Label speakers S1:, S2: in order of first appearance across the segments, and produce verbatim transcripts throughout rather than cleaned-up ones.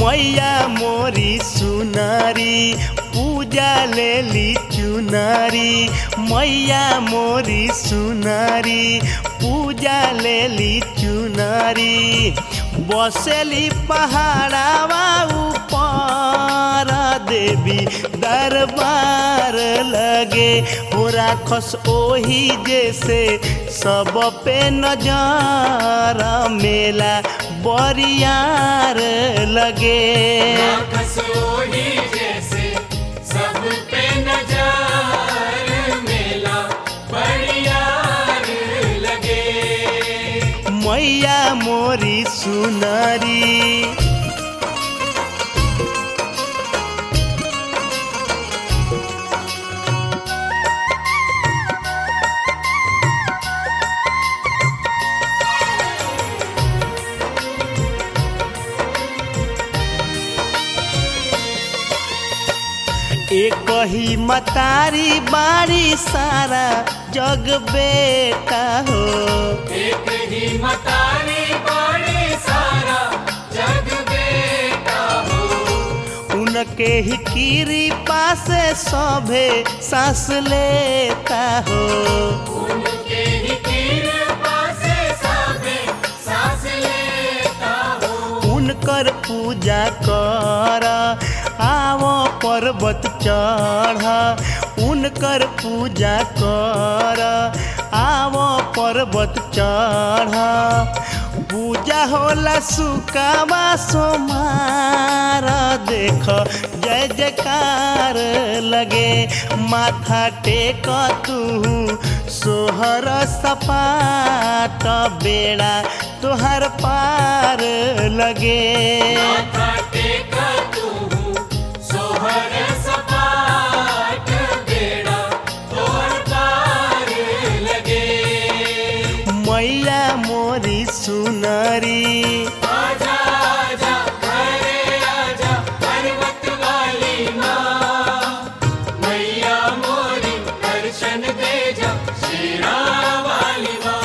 S1: मैया मोरी सुनारी पूजा लेली चुनारी। मैया मोरी सुनारी पूजा लेली चुनारी। बसेली पहाड़ावा ऊपर देवी दरबार लगे। हो राखस ओही जैसे सब पे नजर मेला बरियार लगे।
S2: राखस ओही जैसे सब पे नजर मेला बरियार लगे।
S1: मैया मोरी सुनारी। एक ही मतारी बारी सारा जग बेटा हो।
S2: एक ही मतारी बारी सारा जग बेटा हो।
S1: उनके ही कृपा से सभे सांस लेता हो।
S2: उनके ही कृपा से सभे सांस लेता हो।
S1: उनकर पूजा कर आवो पर्वत चढ़। उनकर पूजा कर आवो पर्वत चढ़। पूजा होला सुकावा सोमार देख जय जयकार लगे। माथा टेक तू सोहर सपाट बेड़ा तोहर पार लगे।
S2: माथा टेक तू सोहर सपाट बेड़ा तोहर पार लगे।
S1: मैया मोरी सुनारी।
S2: आजा आजा घरे आजा पर्वत वाली माँ। मैया मोरी दर्शन दे जा शेरा वाली माँ।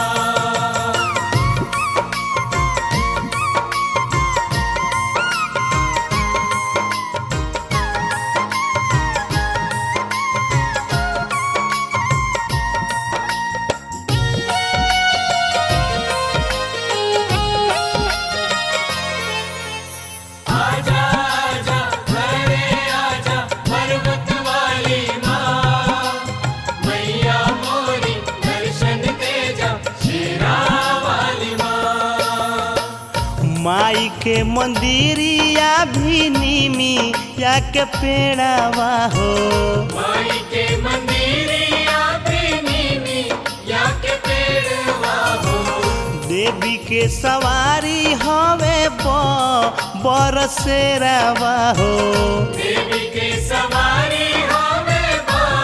S2: आजा आजा घरे आजा पर्वत वाली माँ। मैया मोरी दर्शन दे जा शेरा वाली माँ।
S1: माई के मंदिरिया भी नीमी या के पेड़ावा हो।
S2: माई के मंदिरिया प्रेमी या के पेड़वा हो।
S1: देवी के सवारी हवे ब बरसेरावा हो।
S2: देवी के सवारी हमें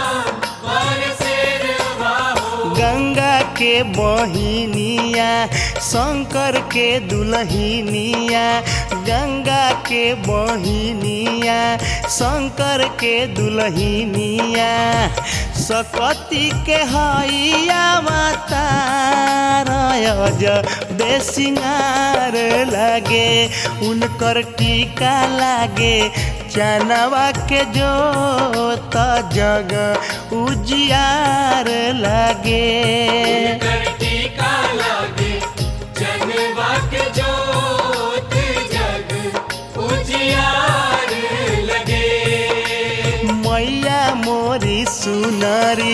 S2: बरसेरवा हो।
S1: गंगा के बहिनिया शंकर के दुल्हनिया। गंगा के बहिनिया शंकर के दुल्हनिया। सकती के हैया माता रज बेसिंगार लगे। उनकर टीका लागे चनवा के जोत जग उजियार लगे।
S2: उनकर टीका लागे जनवा के जोत जग उजियार लगे।
S1: मैया मोरी सुनारी।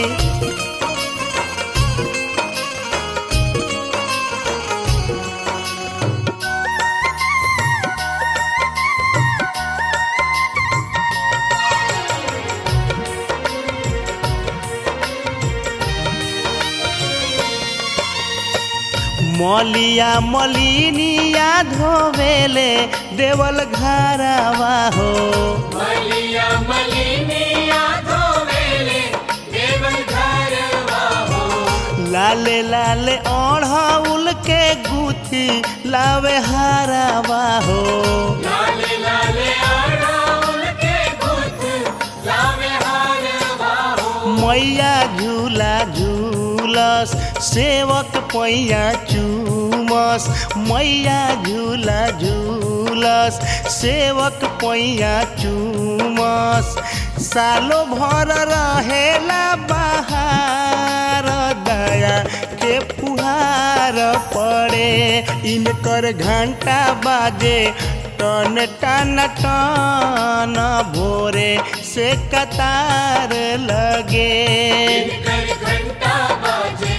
S1: मलिया मलिनिया धोवेले देवल घरवा हो।
S2: मलिया मलिनिया धोवेले देवल घरवा हो।
S1: लाले लाले ओढ़ाउल के गुथी लावे हरावा हो।
S2: लाले लाले अड़ाउल के गुथ लावे हरवा हो।
S1: मैया झूला झूलस सेवक पैया चुमस मैया झूला झूलस सेवक पैया चुमस सालो भर रहेला बहार दया के फुहार पड़े इनकर घंटा बाजे टन टन टन भोरे से कतार लगे
S2: इनकर घंटा बाजे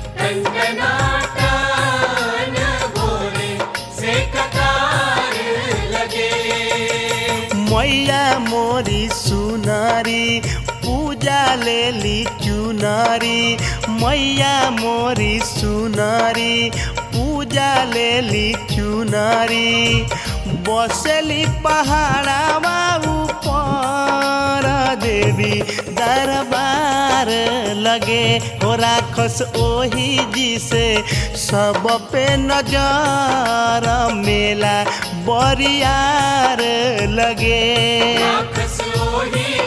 S2: टन-टनाटन भोरे से कतार लगे।
S1: मैया मोरी सुनारी पूजा लेली चुनारी मैया मोरी सुनारी पूजा लेली चुनारी बसली पहाड़ावा ऊपर देवी दरबार लगे हो राखस ओही जी से सब पे नजर मेला बरियार लगे
S2: राखस ओही